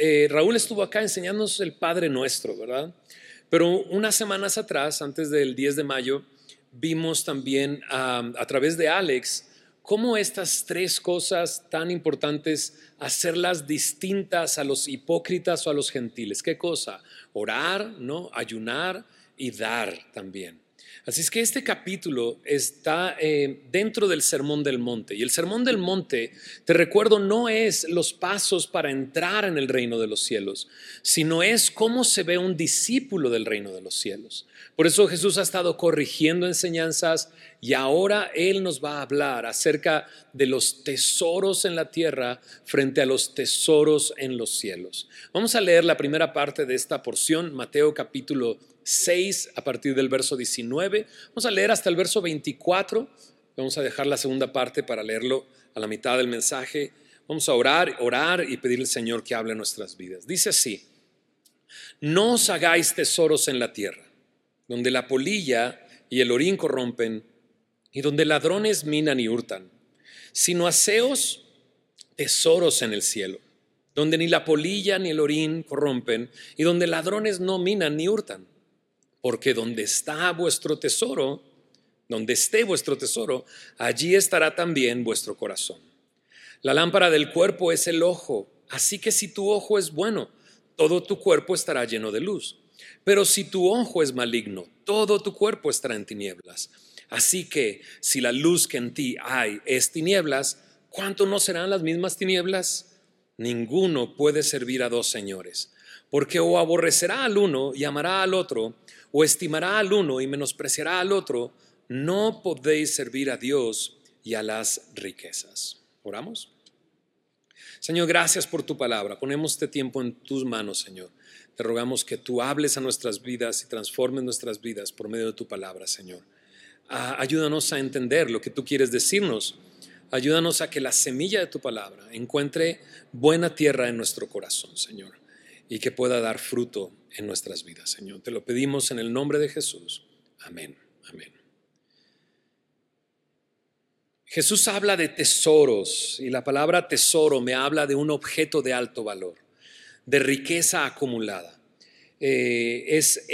Raúl estuvo acá enseñándonos el Padre Nuestro, ¿verdad? Pero unas semanas atrás, antes del 10 de mayo, vimos también a través de Alex cómo estas tres cosas tan importantes, hacerlas distintas a los hipócritas o a los gentiles. ¿Qué cosa? Orar, ¿no? Ayunar y dar también. Así es que este capítulo está dentro del Sermón del Monte. Y el Sermón del Monte, te recuerdo, no es los pasos para entrar en el reino de los cielos, sino es cómo se ve un discípulo del reino de los cielos. Por eso Jesús ha estado corrigiendo enseñanzas y ahora Él nos va a hablar acerca de los tesoros en la tierra frente a los tesoros en los cielos. Vamos a leer la primera parte de esta porción, Mateo capítulo 6 a partir del verso 19. Vamos a leer hasta el verso 24. Vamos a dejar la segunda parte para leerlo a la mitad del mensaje. Vamos a orar y pedirle al Señor que hable en nuestras vidas. Dice así: no os hagáis tesoros en la tierra, donde la polilla y el orín corrompen y donde ladrones minan y hurtan, sino haceos tesoros en el cielo, donde ni la polilla ni el orín corrompen y donde ladrones no minan ni hurtan. Porque donde esté vuestro tesoro, allí estará también vuestro corazón. La lámpara del cuerpo es el ojo, así que si tu ojo es bueno, todo tu cuerpo estará lleno de luz. Pero si tu ojo es maligno, todo tu cuerpo estará en tinieblas. Así que si la luz que en ti hay es tinieblas, ¿cuánto no serán las mismas tinieblas? Ninguno puede servir a dos señores, porque o aborrecerá al uno y amará al otro, o estimará al uno y menospreciará al otro. No podéis servir a Dios y a las riquezas. ¿Oramos? Señor, gracias por tu palabra. Ponemos este tiempo en tus manos, Señor. Te rogamos que tú hables a nuestras vidas y transformes nuestras vidas por medio de tu palabra, Señor. Ayúdanos a entender lo que tú quieres decirnos. Ayúdanos a que la semilla de tu palabra encuentre buena tierra en nuestro corazón, Señor, y que pueda dar fruto en nuestras vidas, Señor. Te lo pedimos en el nombre de Jesús. Amén. Amén. Jesús habla de tesoros y la palabra tesoro me habla de un objeto de alto valor, de riqueza acumulada. Es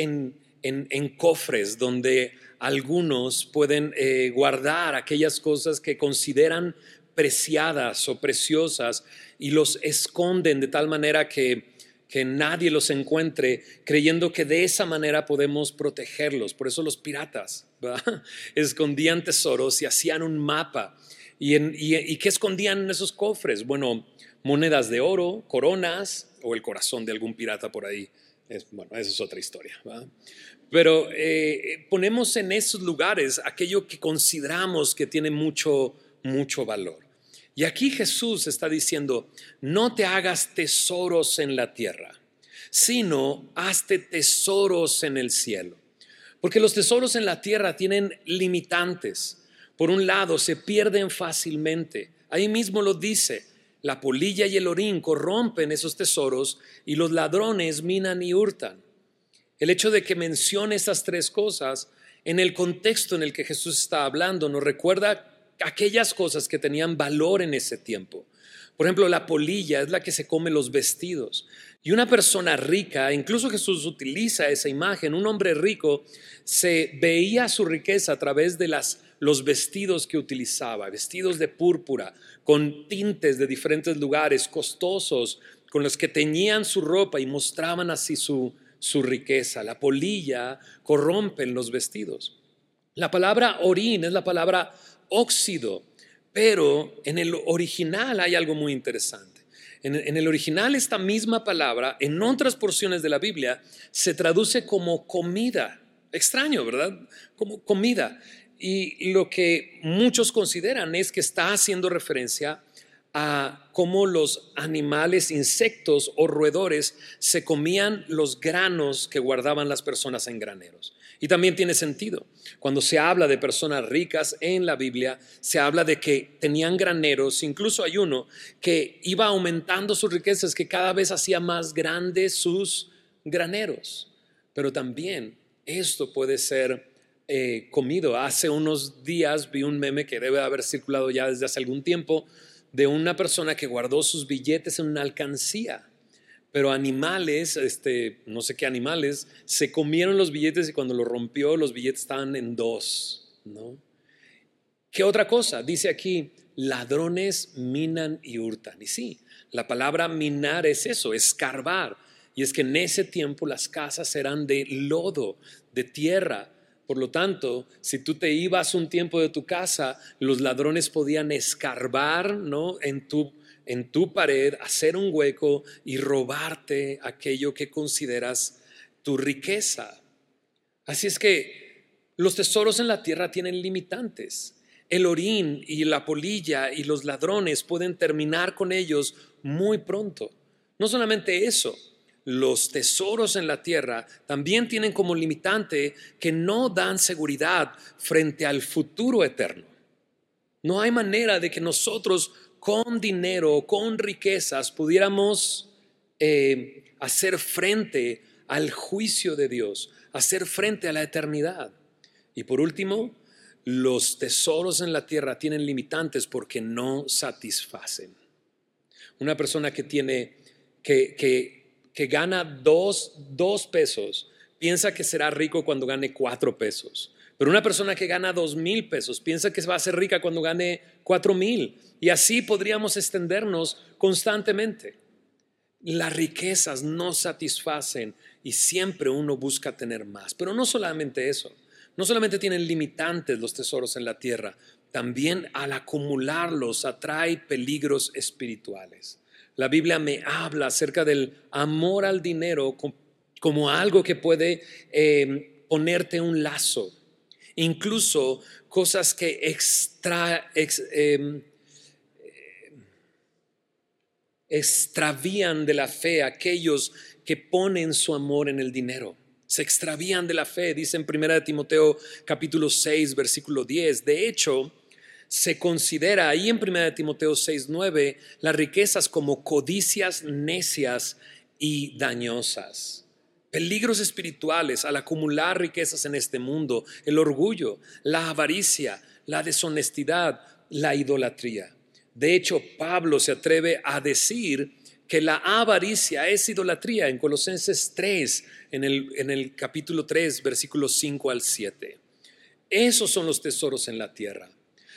en cofres donde algunos pueden guardar aquellas cosas que consideran preciadas o preciosas y los esconden de tal manera que nadie los encuentre, creyendo que de esa manera podemos protegerlos. Por eso los piratas, ¿verdad?, escondían tesoros y hacían un mapa. ¿Y qué escondían en esos cofres? Bueno, monedas de oro, coronas o el corazón de algún pirata por ahí. Bueno, esa es otra historia, ¿verdad? Pero ponemos en esos lugares aquello que consideramos que tiene mucho valor. Y aquí Jesús está diciendo: no te hagas tesoros en la tierra, sino hazte tesoros en el cielo. Porque los tesoros en la tierra tienen limitantes. Por un lado, se pierden fácilmente. Ahí mismo lo dice: la polilla y el orín corrompen esos tesoros y los ladrones minan y hurtan. El hecho de que mencione estas tres cosas en el contexto en el que Jesús está hablando nos recuerda aquellas cosas que tenían valor en ese tiempo. Por ejemplo, la polilla es la que se come los vestidos. Y una persona rica, incluso Jesús utiliza esa imagen, un hombre rico se veía su riqueza a través de los vestidos que utilizaba, vestidos de púrpura, con tintes de diferentes lugares, costosos, con los que teñían su ropa y mostraban así su riqueza. La polilla corrompe los vestidos. La palabra orín es la palabra óxido, pero en el original hay algo muy interesante. En el original esta misma palabra, en otras porciones de la Biblia, se traduce como comida. Extraño, ¿verdad? Como comida. Y lo que muchos consideran es que está haciendo referencia a cómo los animales, insectos o roedores se comían los granos que guardaban las personas en graneros. Y también tiene sentido. Cuando se habla de personas ricas en la Biblia, se habla de que tenían graneros. Incluso hay uno que iba aumentando sus riquezas, que cada vez hacía más grandes sus graneros. Pero también esto puede ser comido. Hace unos días vi un meme que debe haber circulado ya desde hace algún tiempo, de una persona que guardó sus billetes en una alcancía. pero animales, no sé qué animales, se comieron los billetes y cuando los rompió, los billetes estaban en dos, ¿no? ¿Qué otra cosa? Dice aquí, ladrones minan y hurtan. Y sí, la palabra minar es eso, escarbar. Y es que en ese tiempo las casas eran de lodo, de tierra. Por lo tanto, si tú te ibas un tiempo de tu casa, los ladrones podían escarbar, ¿no?, en tu pared, hacer un hueco y robarte aquello que consideras tu riqueza. Así es que los tesoros en la tierra tienen limitantes. El orín y la polilla y los ladrones pueden terminar con ellos muy pronto. No solamente eso, los tesoros en la tierra también tienen como limitante que no dan seguridad frente al futuro eterno. No hay manera de que nosotros con dinero, con riquezas, pudiéramos hacer frente al juicio de Dios, hacer frente a la eternidad. Y por último, los tesoros en la tierra tienen limitantes porque no satisfacen. Una persona que gana dos pesos piensa que será rico cuando gane 4 pesos. Pero una persona que gana 2,000 pesos piensa que va a ser rica cuando gane 4,000. Y así podríamos extendernos constantemente. Las riquezas no satisfacen y siempre uno busca tener más. Pero no solamente eso. No solamente tienen limitantes los tesoros en la tierra, también al acumularlos atrae peligros espirituales. La Biblia me habla acerca del amor al dinero como algo que puede ponerte un lazo. Incluso cosas que extravían de la fe a aquellos que ponen su amor en el dinero. Se extravían de la fe, dice en 1 Timoteo capítulo 6, versículo 10. De hecho, se considera ahí en 1 Timoteo 6, 9 las riquezas como codicias necias y dañosas. Peligros espirituales al acumular riquezas en este mundo: el orgullo, la avaricia, la deshonestidad, la idolatría. De hecho, Pablo se atreve a decir que la avaricia es idolatría en Colosenses 3, en el capítulo 3, versículos 5 al 7. Esos son los tesoros en la tierra.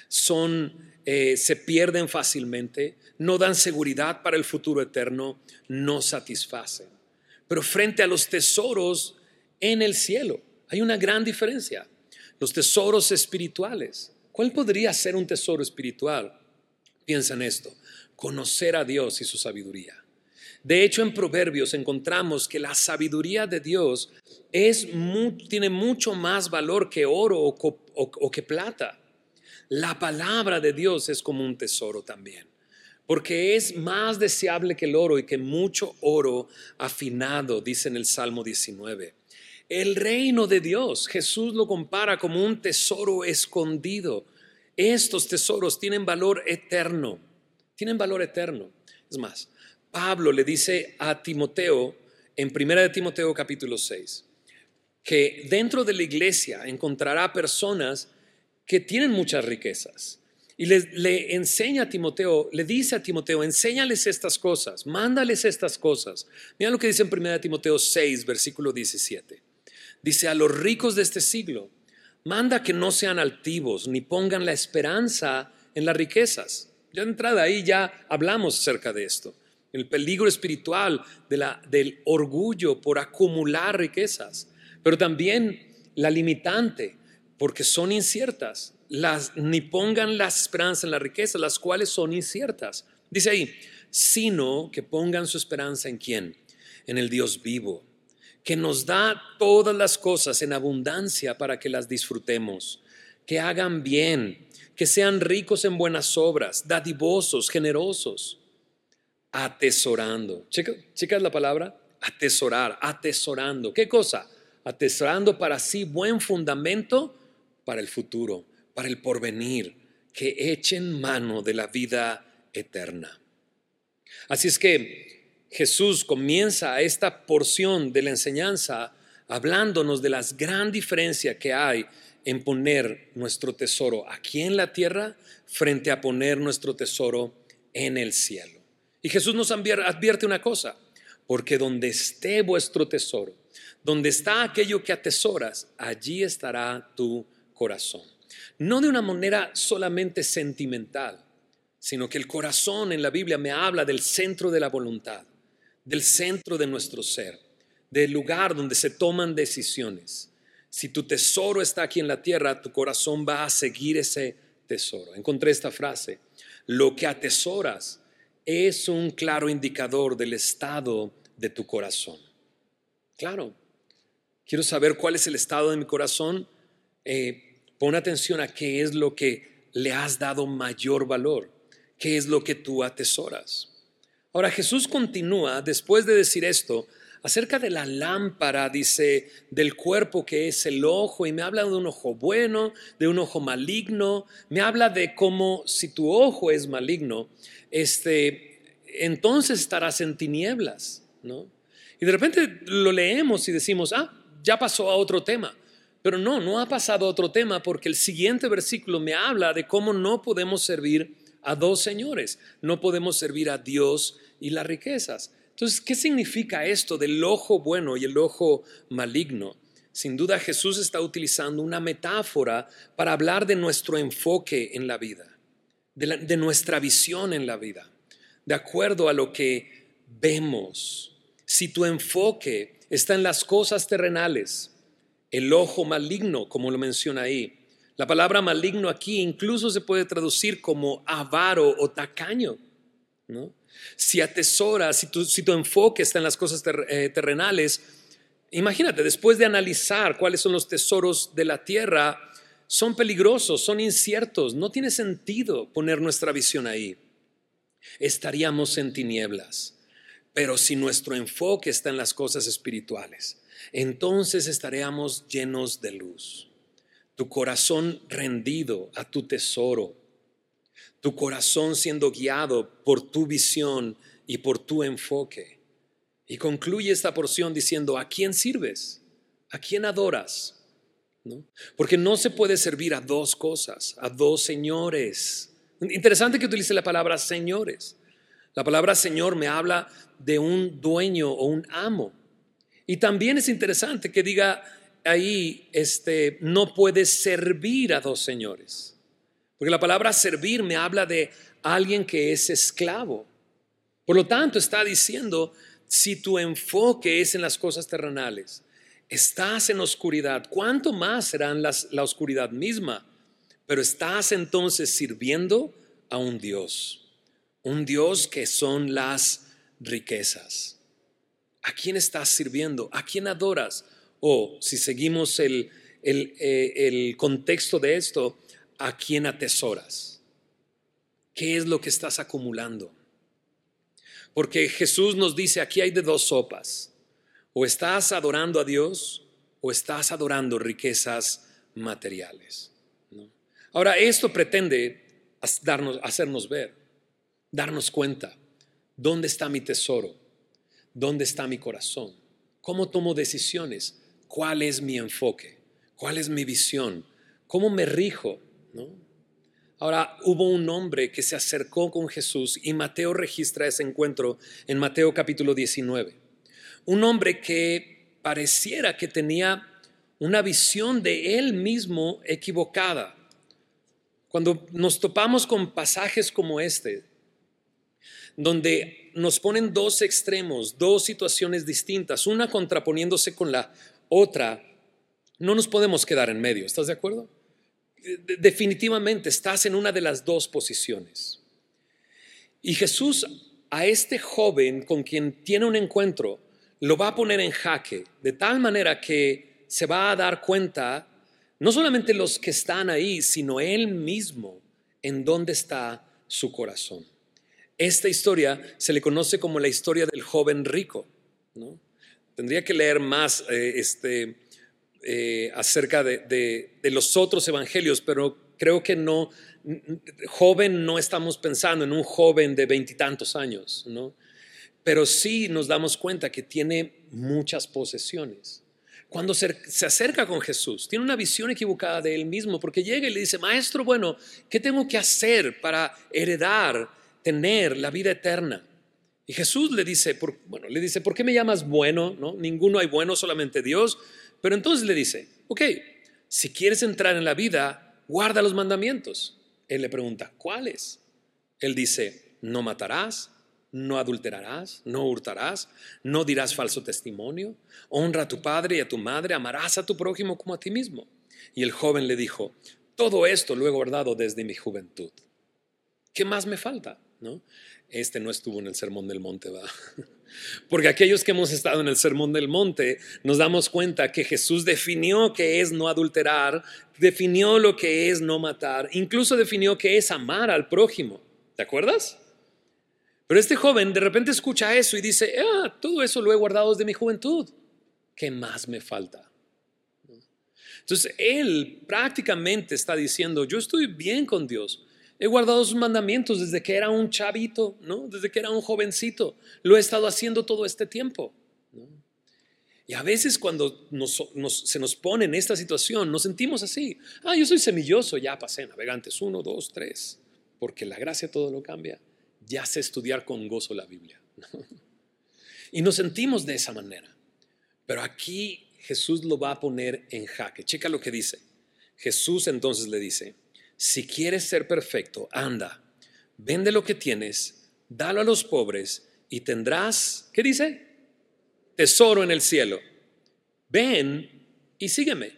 Se pierden fácilmente, no dan seguridad para el futuro eterno, no satisfacen. Pero frente a los tesoros en el cielo, hay una gran diferencia. Los tesoros espirituales. ¿Cuál podría ser un tesoro espiritual? Piensa en esto: conocer a Dios y su sabiduría. De hecho, en Proverbios encontramos que la sabiduría de Dios tiene mucho más valor que oro o que plata. La palabra de Dios es como un tesoro también, porque es más deseable que el oro y que mucho oro afinado, dice en el Salmo 19. El reino de Dios, Jesús lo compara como un tesoro escondido. Estos tesoros tienen valor eterno, tienen valor eterno. Es más, Pablo le dice a Timoteo en 1 Timoteo capítulo 6 que dentro de la iglesia encontrará personas que tienen muchas riquezas. Y le enseña a Timoteo, le dice a Timoteo: enséñales estas cosas, mándales estas cosas. Mira lo que dice en 1 Timoteo 6, versículo 17. Dice: a los ricos de este siglo, manda que no sean altivos, ni pongan la esperanza en las riquezas. Ya de entrada ahí ya hablamos acerca de esto. El peligro espiritual del orgullo por acumular riquezas. Pero también la limitante, porque son inciertas. Ni pongan la esperanza en las riquezas, las cuales son inciertas. Dice ahí: sino que pongan su esperanza ¿en quién? En el Dios vivo, que nos da todas las cosas en abundancia para que las disfrutemos, que hagan bien, que sean ricos en buenas obras, dadivosos, generosos, atesorando. Chicas la palabra, atesorar, atesorando. ¿Qué cosa? Atesorando para sí buen fundamento para el futuro, para el porvenir, que echen mano de la vida eterna. Así es que Jesús comienza esta porción de la enseñanza hablándonos de la gran diferencia que hay en poner nuestro tesoro aquí en la tierra frente a poner nuestro tesoro en el cielo. Y Jesús nos advierte una cosa: porque donde esté vuestro tesoro, donde está aquello que atesoras, allí estará tu corazón. No de una manera solamente sentimental, sino que el corazón en la Biblia me habla del centro de la voluntad, del centro de nuestro ser, del lugar donde se toman decisiones. Si tu tesoro está aquí en la tierra, tu corazón va a seguir ese tesoro. Encontré esta frase: lo que atesoras es un claro indicador del estado de tu corazón. Claro, quiero saber cuál es el estado de mi corazón. Pon atención a qué es lo que le has dado mayor valor, qué es lo que tú atesoras. Ahora Jesús continúa después de decir esto acerca de la lámpara, dice, del cuerpo que es el ojo, y me habla de un ojo bueno, de un ojo maligno. Me habla de cómo si tu ojo es maligno, entonces estarás en tinieblas, ¿no? Y de repente lo leemos y decimos, ya pasó a otro tema. Pero no ha pasado a otro tema, porque el siguiente versículo me habla de cómo no podemos servir a dos señores. No podemos servir a Dios y las riquezas. Entonces, ¿qué significa esto del ojo bueno y el ojo maligno? Sin duda Jesús está utilizando una metáfora para hablar de nuestro enfoque en la vida, de nuestra visión en la vida, de acuerdo a lo que vemos. Si tu enfoque está en las cosas terrenales, el ojo maligno, como lo menciona ahí. La palabra maligno aquí incluso se puede traducir como avaro o tacaño, ¿no? Si atesoras, si tu enfoque está en las cosas terrenales, imagínate, después de analizar cuáles son los tesoros de la tierra, son peligrosos, son inciertos, no tiene sentido poner nuestra visión ahí. Estaríamos en tinieblas. Pero si nuestro enfoque está en las cosas espirituales, entonces estaremos llenos de luz. Tu corazón rendido a tu tesoro, tu corazón siendo guiado por tu visión y por tu enfoque. Y concluye esta porción diciendo: ¿a quién sirves? ¿A quién adoras? ¿No? Porque no se puede servir a dos cosas, a dos señores. Interesante que utilice la palabra señores. La palabra señor me habla de un dueño o un amo. Y también es interesante que diga ahí, no puedes servir a dos señores. Porque la palabra servir me habla de alguien que es esclavo. Por lo tanto, está diciendo, si tu enfoque es en las cosas terrenales, estás en oscuridad, ¿cuánto más será la oscuridad misma? Pero estás entonces sirviendo a un Dios que son las riquezas. ¿A quién estás sirviendo? ¿A quién adoras? O si seguimos el contexto de esto, ¿a quién atesoras? ¿Qué es lo que estás acumulando? Porque Jesús nos dice, aquí hay de dos sopas: o estás adorando a Dios o estás adorando riquezas materiales, ¿no? Ahora, esto pretende hacernos ver, darnos cuenta, ¿dónde está mi tesoro? ¿Dónde está mi corazón? ¿Cómo tomo decisiones? ¿Cuál es mi enfoque? ¿Cuál es mi visión? ¿Cómo me rijo? ¿No? Ahora, hubo un hombre que se acercó con Jesús, y Mateo registra ese encuentro en Mateo capítulo 19. Un hombre que pareciera que tenía una visión de él mismo equivocada. Cuando nos topamos con pasajes como este, donde nos ponen dos extremos, dos situaciones distintas, una contraponiéndose con la otra, no nos podemos quedar en medio. ¿Estás de acuerdo? Definitivamente estás en una de las dos posiciones. Y Jesús a este joven con quien tiene un encuentro lo va a poner en jaque, de tal manera que se va a dar cuenta, no solamente los que están ahí, sino él mismo, en dónde está su corazón. Esta historia se le conoce como la historia del joven rico, ¿no? Tendría que leer más acerca de los otros evangelios, pero creo que no, joven no estamos pensando en un joven de 20 y tantos años, ¿no? Pero sí nos damos cuenta que tiene muchas posesiones. Cuando se acerca con Jesús, tiene una visión equivocada de él mismo, porque llega y le dice: maestro, bueno, ¿qué tengo que hacer para heredar, tener la vida eterna? Y Jesús le dice, ¿por qué me llamas bueno? ¿No? Ninguno hay bueno, solamente Dios. Pero entonces le dice, ok, si quieres entrar en la vida, guarda los mandamientos. Él le pregunta, ¿cuáles? Él dice, no matarás, no adulterarás, no hurtarás, no dirás falso testimonio, honra a tu padre y a tu madre, amarás a tu prójimo como a ti mismo. Y el joven le dijo, todo esto lo he guardado desde mi juventud. ¿Qué más me falta? ¿No? Este no estuvo en el Sermón del Monte, ¿va? Porque aquellos que hemos estado en el Sermón del Monte nos damos cuenta que Jesús definió qué es no adulterar, definió lo que es no matar, incluso definió qué es amar al prójimo. ¿Te acuerdas? Pero este joven de repente escucha eso y dice, todo eso lo he guardado desde mi juventud. ¿Qué más me falta? Entonces él prácticamente está diciendo, yo estoy bien con Dios. He guardado sus mandamientos desde que era un chavito, ¿no? Desde que era un jovencito. Lo he estado haciendo todo este tiempo, ¿no? Y a veces cuando se nos pone en esta situación, nos sentimos así. Yo soy semilloso, ya pasé navegantes 1, 2, 3. Porque la gracia todo lo cambia. Ya sé estudiar con gozo la Biblia, ¿no? Y nos sentimos de esa manera. Pero aquí Jesús lo va a poner en jaque. Checa lo que dice. Jesús entonces le dice, si quieres ser perfecto, anda, vende lo que tienes, dalo a los pobres y tendrás, ¿qué dice? Tesoro en el cielo. Ven y sígueme.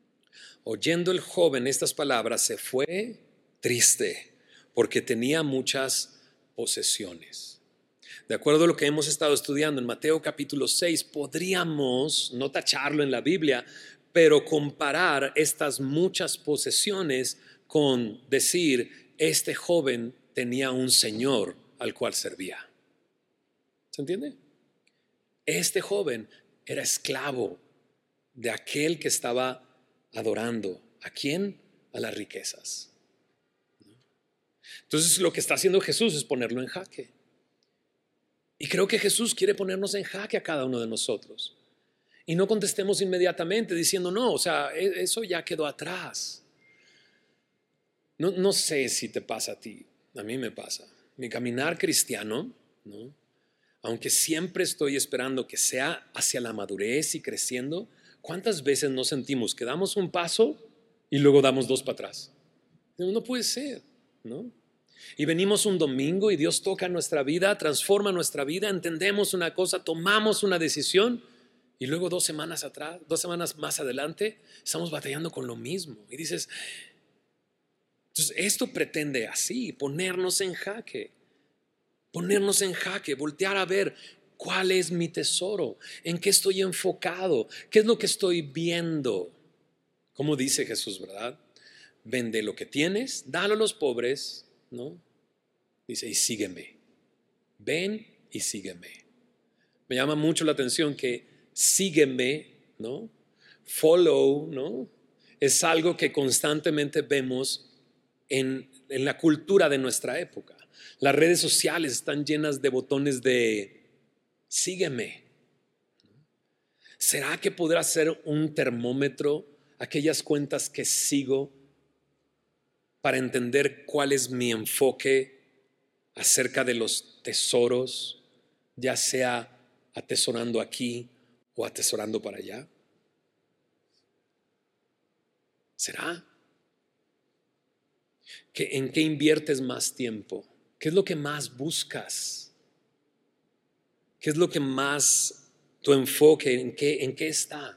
Oyendo el joven estas palabras, se fue triste porque tenía muchas posesiones. De acuerdo a lo que hemos estado estudiando en Mateo capítulo 6, podríamos no tacharlo en la Biblia, pero comparar estas muchas posesiones con decir, este joven tenía un señor al cual servía. ¿Se entiende? Este joven era esclavo de aquel que estaba adorando. ¿A quién? A las riquezas. Entonces lo que está haciendo Jesús es ponerlo en jaque. Y creo que Jesús quiere ponernos en jaque a cada uno de nosotros. Y no contestemos inmediatamente diciendo, no, o sea, eso ya quedó atrás. No sé si te pasa a ti, a mí me pasa. Mi caminar cristiano, ¿no? Aunque siempre estoy esperando que sea hacia la madurez y creciendo, ¿cuántas veces nos sentimos que damos un paso y luego damos dos para atrás? No puede ser, ¿no? Y venimos un domingo y Dios toca nuestra vida, transforma nuestra vida, entendemos una cosa, tomamos una decisión y luego 2 semanas atrás, 2 semanas más adelante, estamos batallando con lo mismo. Y dices, entonces esto pretende así, ponernos en jaque, voltear a ver cuál es mi tesoro, en qué estoy enfocado, qué es lo que estoy viendo. Como dice Jesús, ¿verdad? Vende lo que tienes, dalo a los pobres, ¿no? Dice, y sígueme. Ven y sígueme. Me llama mucho la atención que sígueme, ¿no? Follow, ¿no? Es algo que constantemente vemos en la cultura de nuestra época. Las redes sociales están llenas de botones de sígueme. ¿Será que podrá ser un termómetro aquellas cuentas que sigo para entender cuál es mi enfoque acerca de los tesoros, ya sea atesorando aquí o atesorando para allá? ¿Será? ¿En qué inviertes más tiempo? ¿Qué es lo que más buscas? ¿Qué es lo que más tu enfoque, en qué está?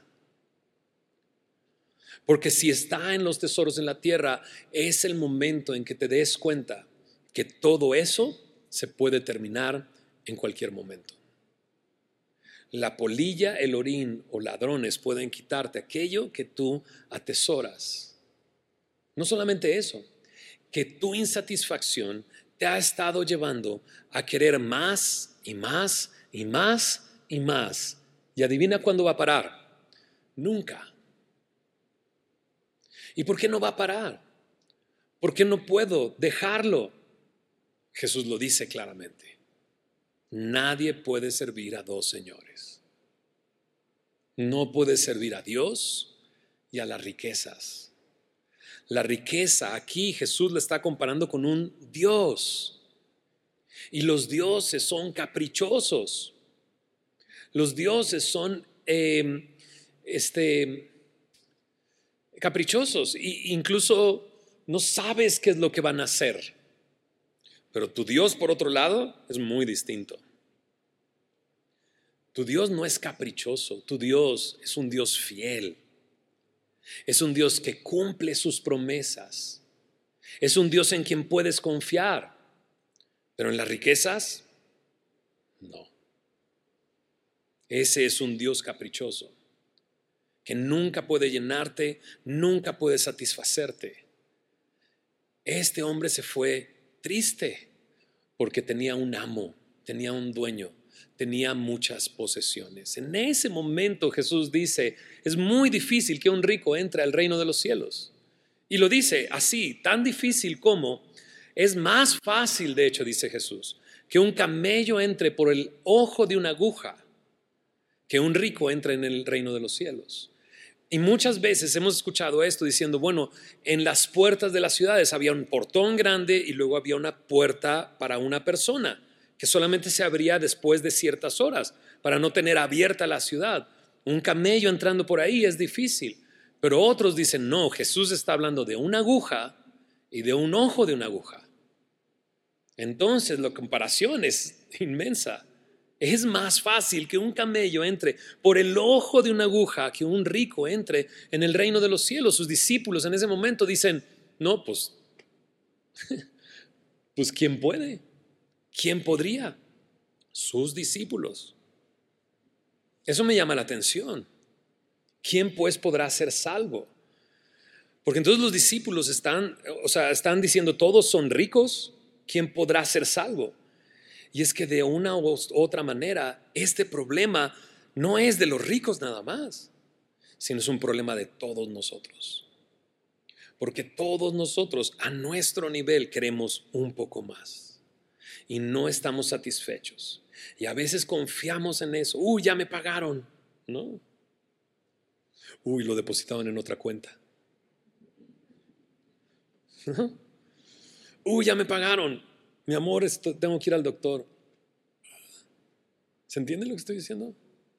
Porque si está en los tesoros en la tierra, es el momento en que te des cuenta que todo eso se puede terminar en cualquier momento. La polilla, el orín o ladrones pueden quitarte aquello que tú atesoras. No solamente eso, que tu insatisfacción te ha estado llevando a querer más y más y más y más. Y adivina cuándo va a parar. Nunca. ¿Y por qué no va a parar? ¿Por qué no puedo dejarlo? Jesús lo dice claramente. Nadie puede servir a 2 señores. No puede servir a Dios y a las riquezas. La riqueza aquí Jesús la está comparando con un Dios. Y los dioses son caprichosos. Los dioses son caprichosos. E incluso no sabes qué es lo que van a hacer. Pero tu Dios, por otro lado, es muy distinto. Tu Dios no es caprichoso. Tu Dios es un Dios fiel. Es un Dios que cumple sus promesas. Es un Dios en quien puedes confiar. Pero en las riquezas, no. Ese es un Dios caprichoso, que nunca puede llenarte, nunca puede satisfacerte. Este hombre se fue triste porque tenía un amo, tenía un dueño, tenía muchas posesiones. En ese momento Jesús dice, es muy difícil que un rico entre al reino de los cielos. Y lo dice así, tan difícil como es más fácil, de hecho, dice Jesús, que un camello entre por el ojo de una aguja, que un rico entre en el reino de los cielos. Y muchas veces hemos escuchado esto diciendo, bueno, en las puertas de las ciudades había un portón grande y luego había una puerta para una persona que solamente se abría después de ciertas horas para no tener abierta la ciudad. Un camello entrando por ahí es difícil, pero otros dicen, no, Jesús está hablando de una aguja y de un ojo de una aguja. Entonces la comparación es inmensa. Es más fácil que un camello entre por el ojo de una aguja que un rico entre en el reino de los cielos. Sus discípulos en ese momento dicen, no, pues ¿quién puede? ¿Quién podría? Sus discípulos. Eso me llama la atención. ¿Quién pues podrá ser salvo? Porque entonces los discípulos están diciendo, todos son ricos, ¿quién podrá ser salvo? Y es que de una u otra manera, este problema no es de los ricos nada más, sino es un problema de todos nosotros. Porque todos nosotros a nuestro nivel queremos un poco más y no estamos satisfechos. Y a veces confiamos en eso. Uy, ya me pagaron, ¿no? Uy, lo depositaron en otra cuenta. Uy, ya me pagaron. Mi amor, tengo que ir al doctor. ¿Se entiende lo que estoy diciendo?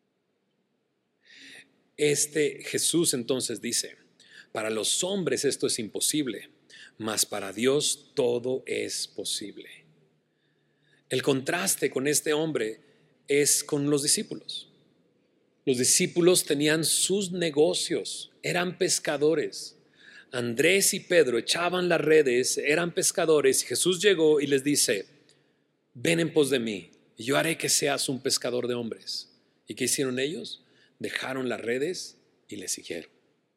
Jesús entonces dice, para los hombres esto es imposible, mas para Dios todo es posible. El contraste con este hombre es con los discípulos. Los discípulos tenían sus negocios, eran pescadores. Andrés y Pedro echaban las redes, eran pescadores, y Jesús llegó y les dice, ven en pos de mí, y yo haré que seas un pescador de hombres. ¿Y qué hicieron ellos? Dejaron las redes y le siguieron.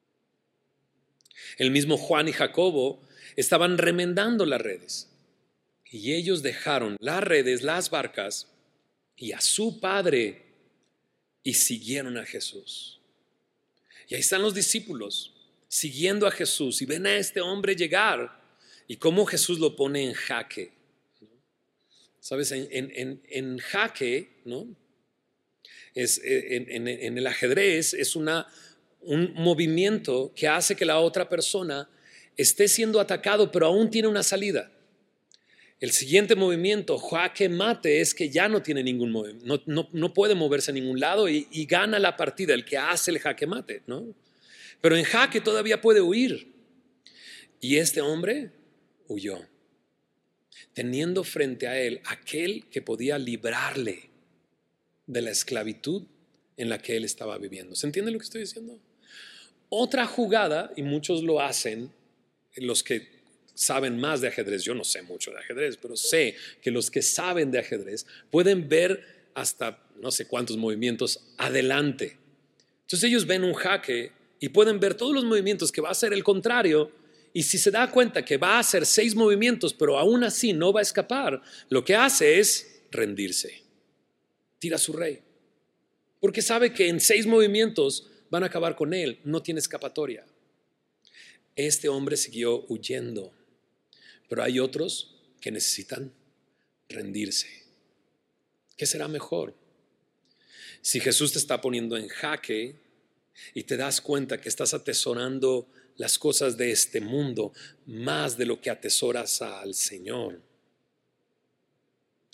El mismo Juan y Jacobo estaban remendando las redes, y ellos dejaron las redes, las barcas, y a su padre, y siguieron a Jesús. Y ahí están los discípulos siguiendo a Jesús y ven a este hombre llegar y cómo Jesús lo pone en jaque. ¿Sabes? En jaque, ¿no? En el ajedrez es un movimiento que hace que la otra persona esté siendo atacado pero aún tiene una salida. El siguiente movimiento, jaque mate, es que ya no tiene ningún movimiento, no puede moverse a ningún lado y gana la partida el que hace el jaque mate, ¿no? Pero en jaque todavía puede huir. Y este hombre huyó, teniendo frente a él aquel que podía librarle de la esclavitud en la que él estaba viviendo. ¿Se entiende lo que estoy diciendo? Otra jugada, y muchos lo hacen, los que saben más de ajedrez, yo no sé mucho de ajedrez, pero sé que los que saben de ajedrez pueden ver hasta no sé cuántos movimientos adelante. Entonces ellos ven un jaque y pueden ver todos los movimientos que va a hacer el contrario, y si se da cuenta que va a hacer 6 movimientos pero aún así no va a escapar, lo que hace es rendirse, tira su rey, porque sabe que en 6 movimientos van a acabar con él, no tiene escapatoria. Este hombre siguió huyendo, pero hay otros que necesitan rendirse. ¿Qué será mejor? Si Jesús te está poniendo en jaque y te das cuenta que estás atesorando las cosas de este mundo más de lo que atesoras al Señor,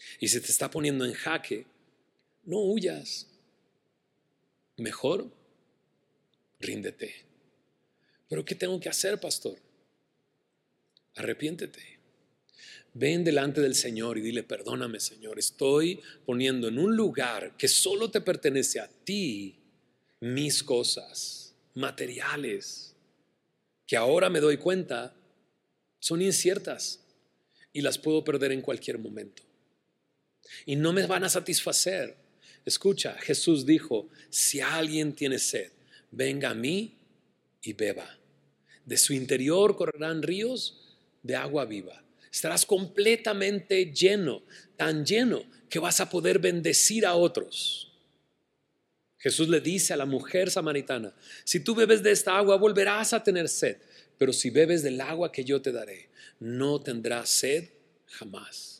Y si te está poniendo en jaque, no huyas. Mejor, ríndete. ¿Pero qué tengo que hacer, pastor? Arrepiéntete. Ven delante del Señor y dile: perdóname, Señor, estoy poniendo en un lugar que solo te pertenece a ti mis cosas materiales, que ahora me doy cuenta son inciertas y las puedo perder en cualquier momento. Y no me van a satisfacer. Escucha, Jesús dijo: si alguien tiene sed, venga a mí y beba. De su interior correrán ríos de agua viva. Estarás completamente lleno, tan lleno que vas a poder bendecir a otros. Jesús le dice a la mujer samaritana: si tú bebes de esta agua, volverás a tener sed, pero si bebes del agua que yo te daré, no tendrás sed jamás.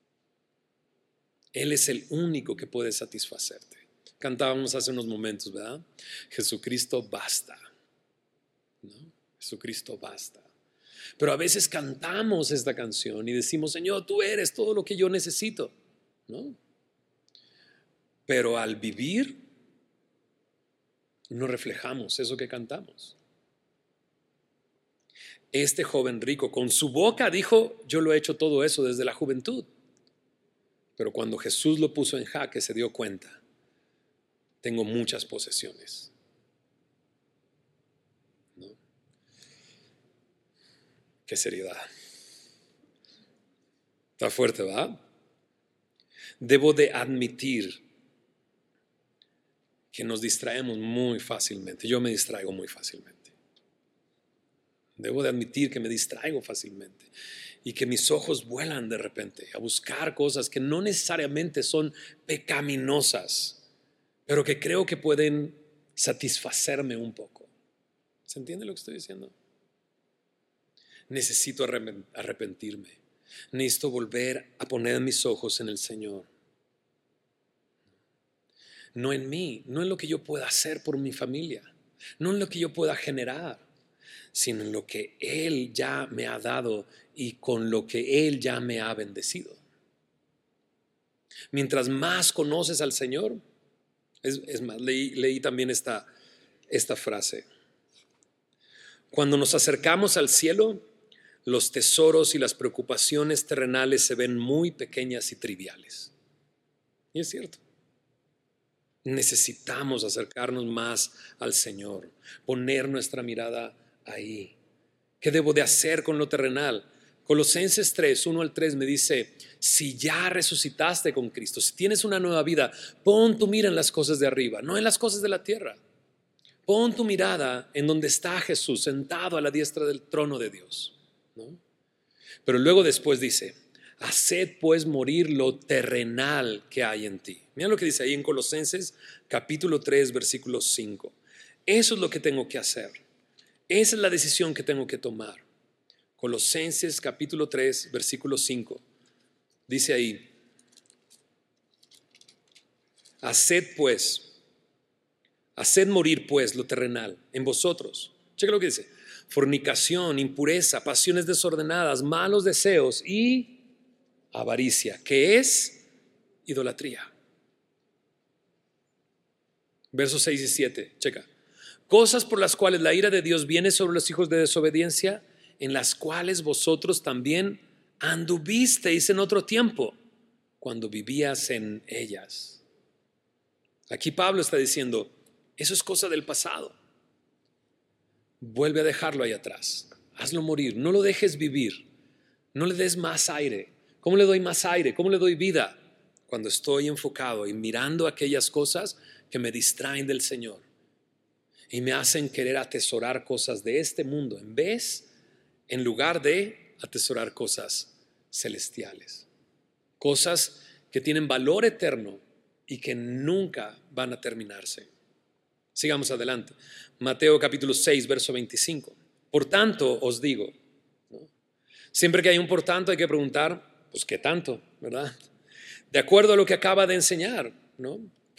Él es el único que puede satisfacerte. Cantábamos hace unos momentos, ¿verdad? Jesucristo basta, ¿no? Jesucristo basta. Pero a veces cantamos esta canción y decimos: Señor, tú eres todo lo que yo necesito, ¿no? Pero al vivir no reflejamos eso que cantamos. Este joven rico con su boca dijo: yo lo he hecho todo eso desde la juventud. Pero cuando Jesús lo puso en jaque, se dio cuenta: tengo muchas posesiones, ¿no? Qué seriedad. Está fuerte, ¿verdad? Debo de admitir que nos distraemos muy fácilmente. Yo me distraigo muy fácilmente. Debo de admitir que me distraigo fácilmente y que mis ojos vuelan de repente a buscar cosas que no necesariamente son pecaminosas, pero que creo que pueden satisfacerme un poco. ¿Se entiende lo que estoy diciendo? Necesito arrepentirme. Necesito volver a poner mis ojos en el Señor. No en mí, no en lo que yo pueda hacer por mi familia, no en lo que yo pueda generar, sino en lo que Él ya me ha dado y con lo que Él ya me ha bendecido. Mientras más conoces al Señor, es más, leí también esta frase. Cuando nos acercamos al cielo, los tesoros y las preocupaciones terrenales se ven muy pequeñas y triviales. Y es cierto. Necesitamos acercarnos más al Señor, poner nuestra mirada ahí. ¿Qué debo de hacer con lo terrenal? Colosenses 3, 1 al 3 me dice: si ya resucitaste con Cristo, si tienes una nueva vida, pon tu mira en las cosas de arriba, no en las cosas de la tierra. Pon tu mirada en donde está Jesús sentado a la diestra del trono de Dios, ¿no? Pero luego después dice: haced pues morir lo terrenal que hay en ti. Mira lo que dice ahí en Colosenses capítulo 3 versículo 5. Eso es lo que tengo que hacer. Esa es la decisión que tengo que tomar. Colosenses capítulo 3 versículo 5. Dice ahí: haced morir pues lo terrenal en vosotros. Checa lo que dice: fornicación, impureza, pasiones desordenadas, malos deseos y avaricia, que es idolatría. Versos 6 y 7, checa. Cosas por las cuales la ira de Dios viene sobre los hijos de desobediencia, en las cuales vosotros también anduvisteis en otro tiempo, cuando vivías en ellas. Aquí Pablo está diciendo: eso es cosa del pasado. Vuelve a dejarlo ahí atrás. Hazlo morir, no lo dejes vivir. No le des más aire. ¿Cómo le doy más aire? ¿Cómo le doy vida? Cuando estoy enfocado y mirando aquellas cosas que me distraen del Señor y me hacen querer atesorar cosas de este mundo en lugar de atesorar cosas celestiales, cosas que tienen valor eterno y que nunca van a terminarse. Sigamos adelante. Mateo capítulo 6 verso 25. Por tanto os digo, ¿no? Siempre que hay un por tanto hay que preguntar: pues ¿qué tanto? ¿Verdad? De acuerdo a lo que acaba de enseñar, ¿no?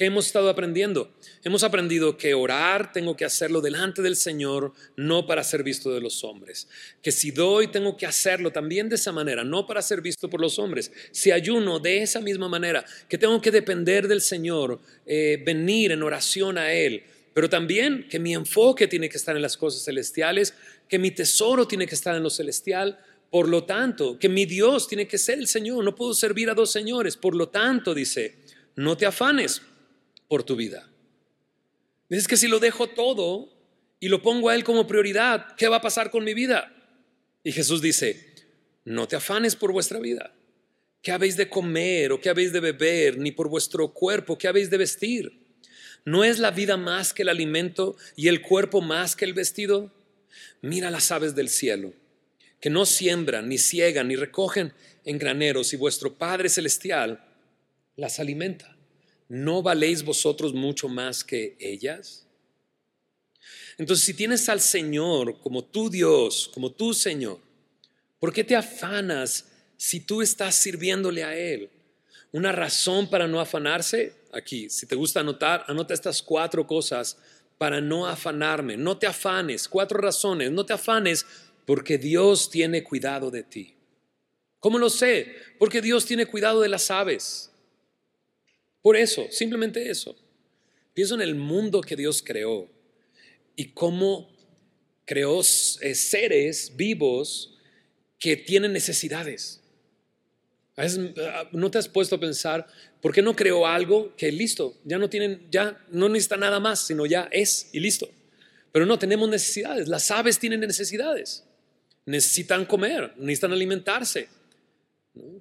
¿Qué hemos estado aprendiendo? Hemos aprendido que orar tengo que hacerlo delante del Señor, no para ser visto de los hombres. Que si doy tengo que hacerlo también de esa manera, no para ser visto por los hombres. Si ayuno de esa misma manera, que tengo que depender del Señor, venir en oración a Él. Pero también que mi enfoque tiene que estar en las cosas celestiales, que mi tesoro tiene que estar en lo celestial. Por lo tanto, que mi Dios tiene que ser el Señor. No puedo servir a dos señores. Por lo tanto, dice, no te afanes por tu vida. Dices que si lo dejo todo y lo pongo a Él como prioridad, ¿qué va a pasar con mi vida? Y Jesús dice, no te afanes por vuestra vida. ¿Qué habéis de comer o qué habéis de beber? Ni por vuestro cuerpo, ¿qué habéis de vestir? ¿No es la vida más que el alimento y el cuerpo más que el vestido? Mira las aves del cielo, que no siembran, ni ciegan, ni recogen en graneros, y vuestro Padre Celestial las alimenta. ¿No valéis vosotros mucho más que ellas? Entonces, si tienes al Señor como tu Dios, como tu Señor, ¿por qué te afanas si tú estás sirviéndole a Él? Una razón para no afanarse, aquí, si te gusta anotar, anota estas 4 cosas para no afanarme. No te afanes, 4 razones. No te afanes porque Dios tiene cuidado de ti. ¿Cómo lo sé? Porque Dios tiene cuidado de las aves. Por eso, simplemente eso. Pienso en el mundo que Dios creó y cómo creó seres vivos que tienen necesidades. A veces, ¿no te has puesto a pensar por qué no creó algo que listo, ya no necesita nada más, sino ya es y listo? Pero no, tenemos necesidades. Las aves tienen necesidades. Necesitan comer, necesitan alimentarse, ¿no?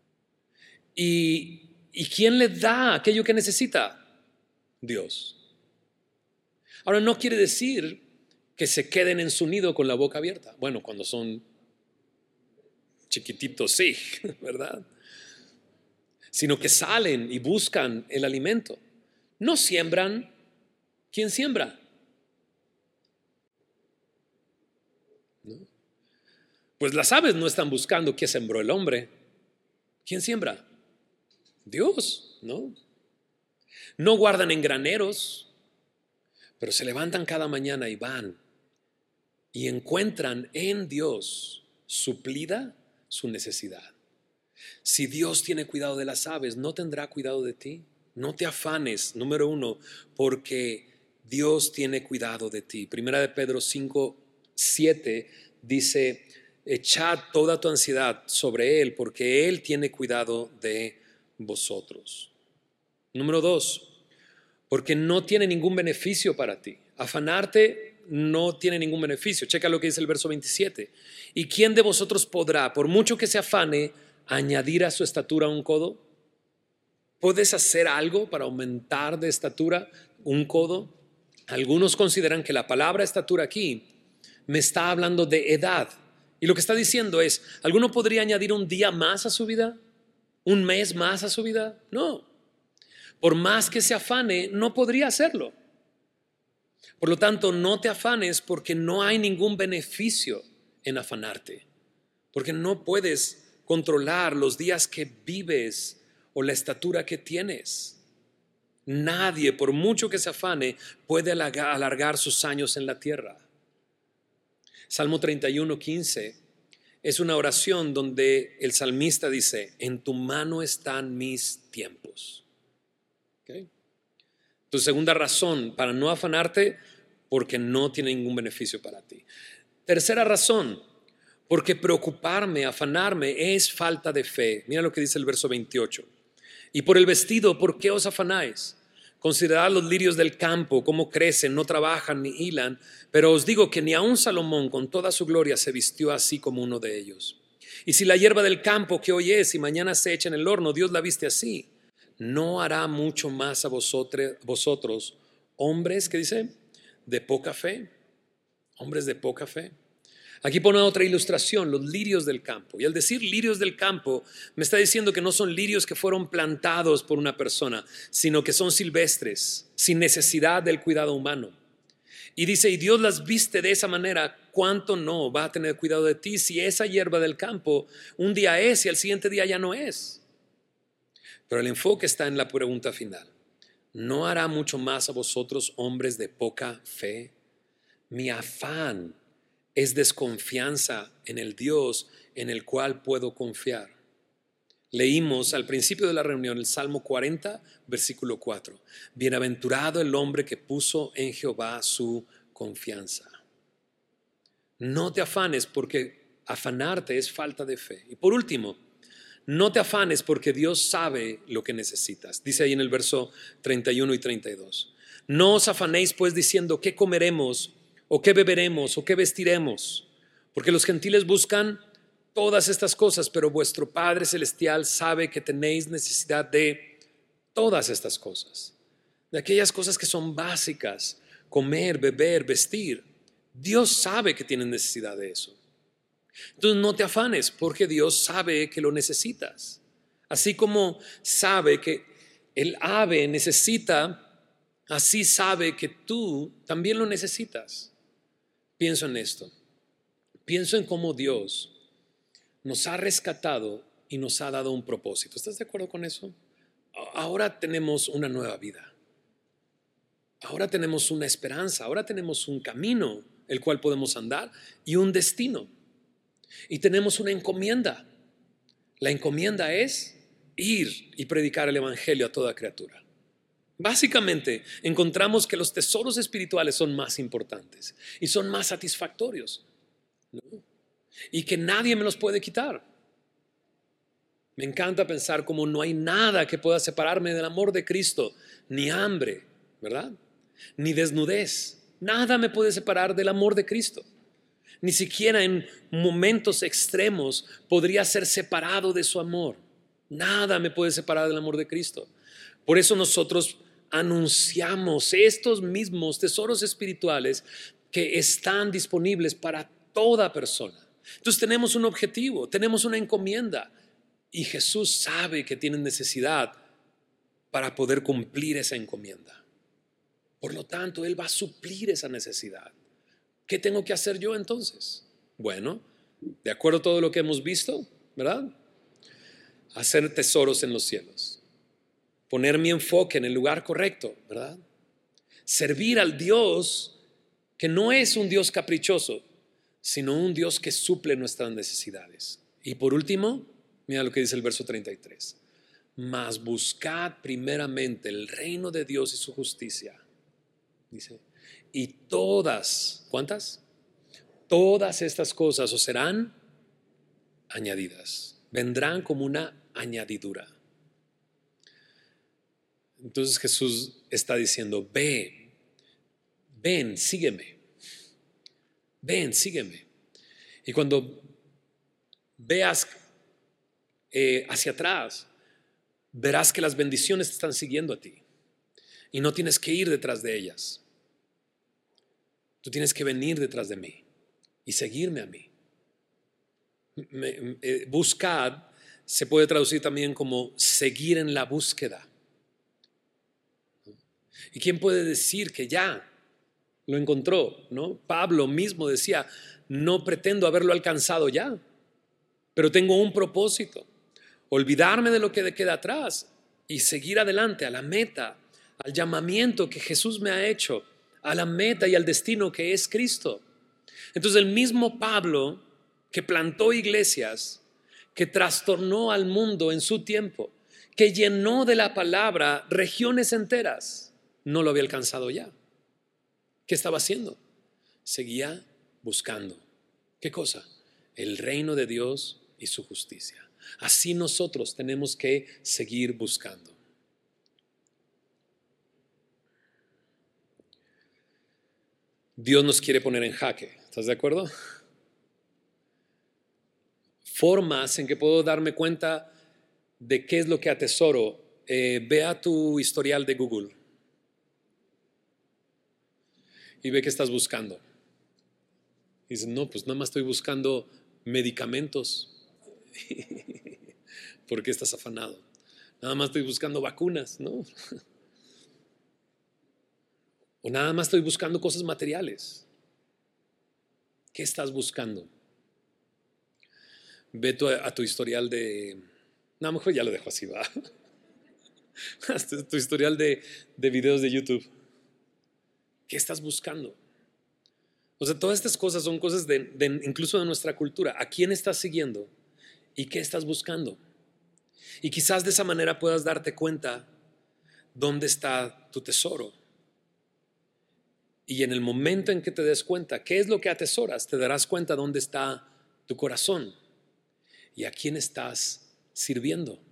¿Y quién le da aquello que necesita? Dios. Ahora, no quiere decir que se queden en su nido con la boca abierta. Bueno, cuando son chiquititos, sí, ¿verdad? Sino que salen y buscan el alimento. No siembran. ¿Quién siembra? ¿No? Pues las aves no están buscando qué sembró el hombre. ¿Quién siembra? Dios, ¿no? No guardan en graneros, pero se levantan cada mañana y van y encuentran en Dios suplida su necesidad. Si Dios tiene cuidado de las aves, ¿no tendrá cuidado de ti? No te afanes, número 1, porque Dios tiene cuidado de ti. Primera de Pedro 5:7 dice, echad toda tu ansiedad sobre Él, porque Él tiene cuidado de vosotros. Número 2, porque no tiene ningún beneficio para ti. Afanarte no tiene ningún beneficio. Checa lo que dice el verso 27. ¿Y quién de vosotros podrá, por mucho que se afane, añadir a su estatura un codo? ¿Puedes hacer algo para aumentar de estatura un codo? Algunos consideran que la palabra estatura aquí me está hablando de edad. Y lo que está diciendo es, ¿alguno podría añadir un día más a su vida? ¿Un mes más a su vida? No. Por más que se afane, no podría hacerlo. Por lo tanto, no te afanes porque no hay ningún beneficio en afanarte. Porque no puedes controlar los días que vives o la estatura que tienes. Nadie, por mucho que se afane, puede alargar sus años en la tierra. Salmo 31:15 es una oración donde el salmista dice, en tu mano están mis tiempos. ¿Okay? Tu segunda razón para no afanarte, porque no tiene ningún beneficio para ti. Tercera razón, porque preocuparme, afanarme es falta de fe. Mira lo que dice el verso 28. Y por el vestido, ¿por qué os afanáis? Considerad los lirios del campo, cómo crecen, no trabajan ni hilan, pero os digo que ni aun Salomón con toda su gloria se vistió así como uno de ellos. Y si la hierba del campo que hoy es y mañana se echa en el horno, Dios la viste así, ¿no hará mucho más a vosotros, hombres, ¿qué dice? De poca fe, hombres de poca fe? Aquí pone otra ilustración, los lirios del campo. Y al decir lirios del campo, me está diciendo que no son lirios que fueron plantados por una persona, sino que son silvestres, sin necesidad del cuidado humano. Y dice, y Dios las viste de esa manera, ¿cuánto no va a tener cuidado de ti si esa hierba del campo un día es y al siguiente día ya no es? Pero el enfoque está en la pregunta final. ¿no hará mucho más a vosotros, hombres de poca fe? Mi afán es desconfianza en el Dios en el cual puedo confiar. Leímos al principio de la reunión el Salmo 40, versículo 4. Bienaventurado el hombre que puso en Jehová su confianza. No te afanes porque afanarte es falta de fe. Y por último, no te afanes porque Dios sabe lo que necesitas. Dice ahí en el verso 31 y 32. No os afanéis pues diciendo qué comeremos o qué beberemos o qué vestiremos, porque los gentiles buscan todas estas cosas, pero vuestro Padre Celestial sabe que tenéis necesidad de todas estas cosas, de aquellas cosas que son básicas, comer, beber, vestir. Dios sabe que tienen necesidad de eso. Entonces no te afanes porque Dios sabe que lo necesitas. Así como sabe que el ave necesita, así sabe que tú también lo necesitas. Pienso en esto. Pienso en cómo Dios nos ha rescatado y nos ha dado un propósito. ¿Estás de acuerdo con eso? Ahora tenemos una nueva vida. Ahora tenemos una esperanza. Ahora tenemos un camino el cual podemos andar y un destino. Y tenemos una encomienda. La encomienda es ir y predicar el evangelio a toda criatura. Básicamente encontramos que los tesoros espirituales son más importantes y son más satisfactorios, ¿no? Y que nadie me los puede quitar. Me encanta pensar como no hay nada que pueda separarme del amor de Cristo, ni hambre, ¿verdad? Ni desnudez. Nada me puede separar del amor de Cristo. Ni siquiera en momentos extremos podría ser separado de su amor. Nada me puede separar del amor de Cristo. Por eso nosotros anunciamos estos mismos tesoros espirituales que están disponibles para toda persona. Entonces tenemos un objetivo, tenemos una encomienda y Jesús sabe que tienen necesidad para poder cumplir esa encomienda. Por lo tanto, Él va a suplir esa necesidad. ¿Qué tengo que hacer yo entonces? Bueno, de acuerdo a todo lo que hemos visto, ¿verdad? Hacer tesoros en los cielos. Poner mi enfoque en el lugar correcto, ¿verdad? Servir al Dios que no es un Dios caprichoso, sino un Dios que suple nuestras necesidades. Y por último, mira lo que dice el verso 33. Mas buscad primeramente el reino de Dios y su justicia. Dice, y todas, ¿cuántas? Todas estas cosas os serán añadidas. Vendrán como una añadidura. Entonces Jesús está diciendo, ven, sígueme. Ven, sígueme. Y cuando veas hacia atrás, verás que las bendiciones te están siguiendo a ti. Y no tienes que ir detrás de ellas. Tú tienes que venir detrás de mí y seguirme a mí. Buscad se puede traducir también como seguir en la búsqueda. ¿Y quién puede decir que ya lo encontró? ¿No? Pablo mismo decía, no pretendo haberlo alcanzado ya, pero tengo un propósito, olvidarme de lo que queda atrás y seguir adelante a la meta, al llamamiento que Jesús me ha hecho, a la meta y al destino que es Cristo. Entonces el mismo Pablo que plantó iglesias, que trastornó al mundo en su tiempo, que llenó de la palabra regiones enteras, no lo había alcanzado ya. ¿Qué estaba haciendo? Seguía buscando. ¿Qué cosa? El reino de Dios y su justicia. Así nosotros tenemos que seguir buscando. Dios nos quiere poner en jaque. ¿Estás de acuerdo? Formas en que puedo darme cuenta de qué es lo que atesoro. Vea tu historial de Google y ve qué estás buscando. Y dices, no, pues nada más estoy buscando medicamentos. ¿Por qué estás afanado? Nada más estoy buscando vacunas, ¿no? O nada más estoy buscando cosas materiales. ¿Qué estás buscando? Ve a tu historial de... No, a lo mejor ya lo dejo así, va. Tu historial de videos de YouTube. ¿Qué estás buscando? O sea, todas estas cosas son cosas incluso de nuestra cultura. ¿A quién estás siguiendo? ¿Y qué estás buscando? Y quizás de esa manera puedas darte cuenta dónde está tu tesoro. Y en el momento en que te des cuenta qué es lo que atesoras, te darás cuenta dónde está tu corazón y a quién estás sirviendo.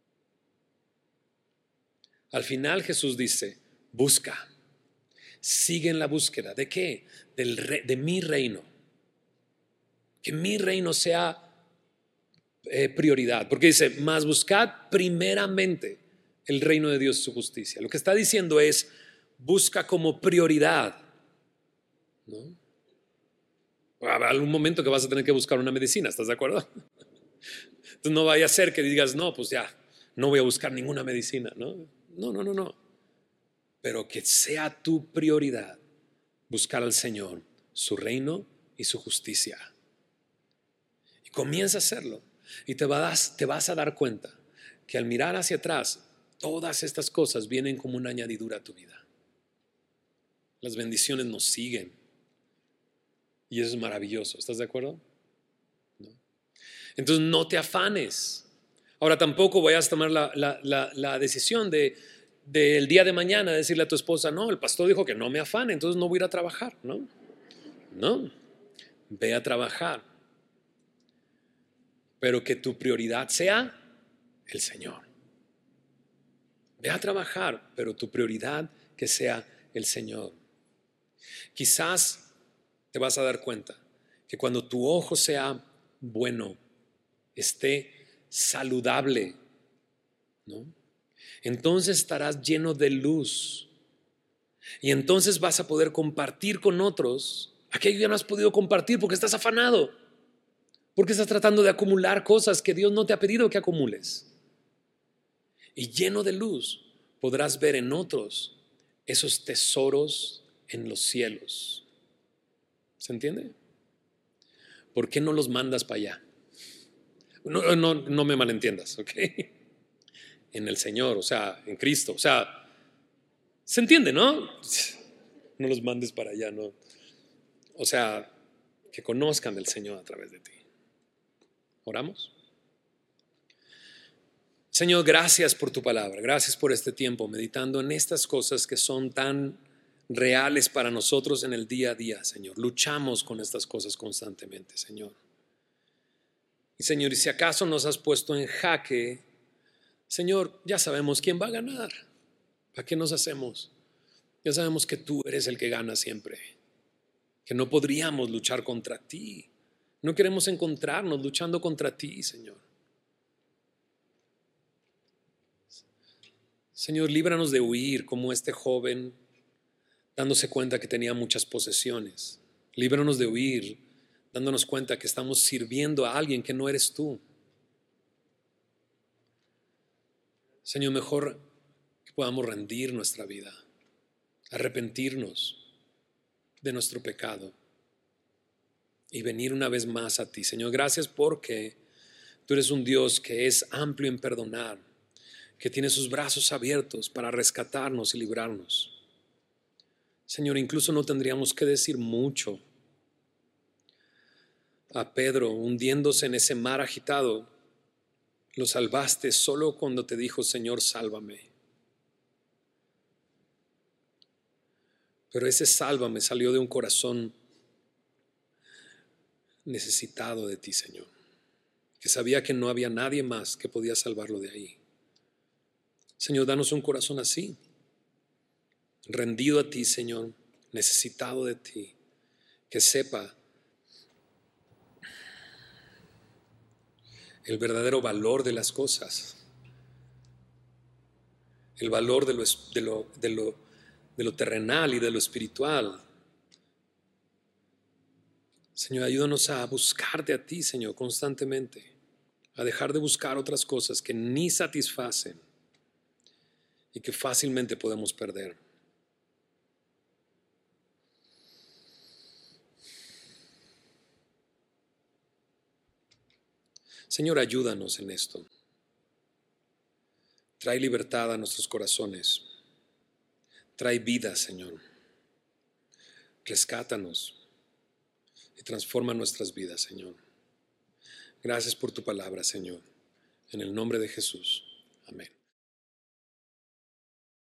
Al final Jesús dice, busca, sigue en la búsqueda. ¿De qué? De mi reino. Que mi reino sea prioridad. Porque dice, más buscad primeramente el reino de Dios y su justicia. Lo que está diciendo es, busca como prioridad, ¿no? Habrá algún momento que vas a tener que buscar una medicina, ¿estás de acuerdo? Entonces no vaya a ser que digas, no, pues ya, no voy a buscar ninguna medicina, ¿no? No. Pero que sea tu prioridad buscar al Señor, su reino y su justicia. Y comienza a hacerlo. Y te vas a dar cuenta que al mirar hacia atrás, todas estas cosas vienen como una añadidura a tu vida. Las bendiciones nos siguen. Y eso es maravilloso. ¿Estás de acuerdo? ¿No? Entonces no te afanes. Ahora tampoco vayas a tomar la decisión del día de mañana decirle a tu esposa, no, el pastor dijo que no me afane, entonces no voy a ir a trabajar. No, ve a trabajar. Pero que tu prioridad sea el Señor. Ve a trabajar, pero tu prioridad que sea el Señor. Quizás te vas a dar cuenta que cuando tu ojo sea bueno, esté saludable, ¿no? Entonces estarás lleno de luz y entonces vas a poder compartir con otros aquello que no has podido compartir porque estás afanado, porque estás tratando de acumular cosas que Dios no te ha pedido que acumules. Y lleno de luz podrás ver en otros esos tesoros en los cielos. ¿Se entiende? ¿Por qué no los mandas para allá? No me malentiendas, ¿ok? En el Señor, o sea, en Cristo, o sea, ¿se entiende, no? No los mandes para allá, ¿no? O sea, que conozcan del Señor a través de ti. ¿Oramos? Señor, gracias por tu palabra, gracias por este tiempo meditando en estas cosas que son tan reales para nosotros en el día a día, Señor. Luchamos con estas cosas constantemente, Señor. Y Señor, y si acaso nos has puesto en jaque, Señor, ya sabemos quién va a ganar. ¿Para qué nos hacemos? Ya sabemos que tú eres el que gana siempre, que no podríamos luchar contra ti. No queremos encontrarnos luchando contra ti, Señor. Señor, líbranos de huir como este joven, dándose cuenta que tenía muchas posesiones. Líbranos de huir, dándonos cuenta que estamos sirviendo a alguien que no eres tú. Señor, mejor que podamos rendir nuestra vida, arrepentirnos de nuestro pecado y venir una vez más a ti. Señor, gracias porque tú eres un Dios que es amplio en perdonar, que tiene sus brazos abiertos para rescatarnos y librarnos. Señor, incluso no tendríamos que decir mucho. A Pedro, hundiéndose en ese mar agitado, lo salvaste solo cuando te dijo, Señor, sálvame. Pero ese sálvame salió de un corazón necesitado de ti, Señor, que sabía que no había nadie más que podía salvarlo de ahí. Señor, danos un corazón así, rendido a ti, Señor, necesitado de ti, que sepa el verdadero valor de las cosas, el valor de lo terrenal y de lo espiritual. Señor, ayúdanos a buscarte a ti, Señor, constantemente, a dejar de buscar otras cosas que ni satisfacen y que fácilmente podemos perder. Señor, ayúdanos en esto. Trae libertad a nuestros corazones. Trae vida, Señor. Rescátanos y transforma nuestras vidas, Señor. Gracias por tu palabra, Señor. En el nombre de Jesús. Amén.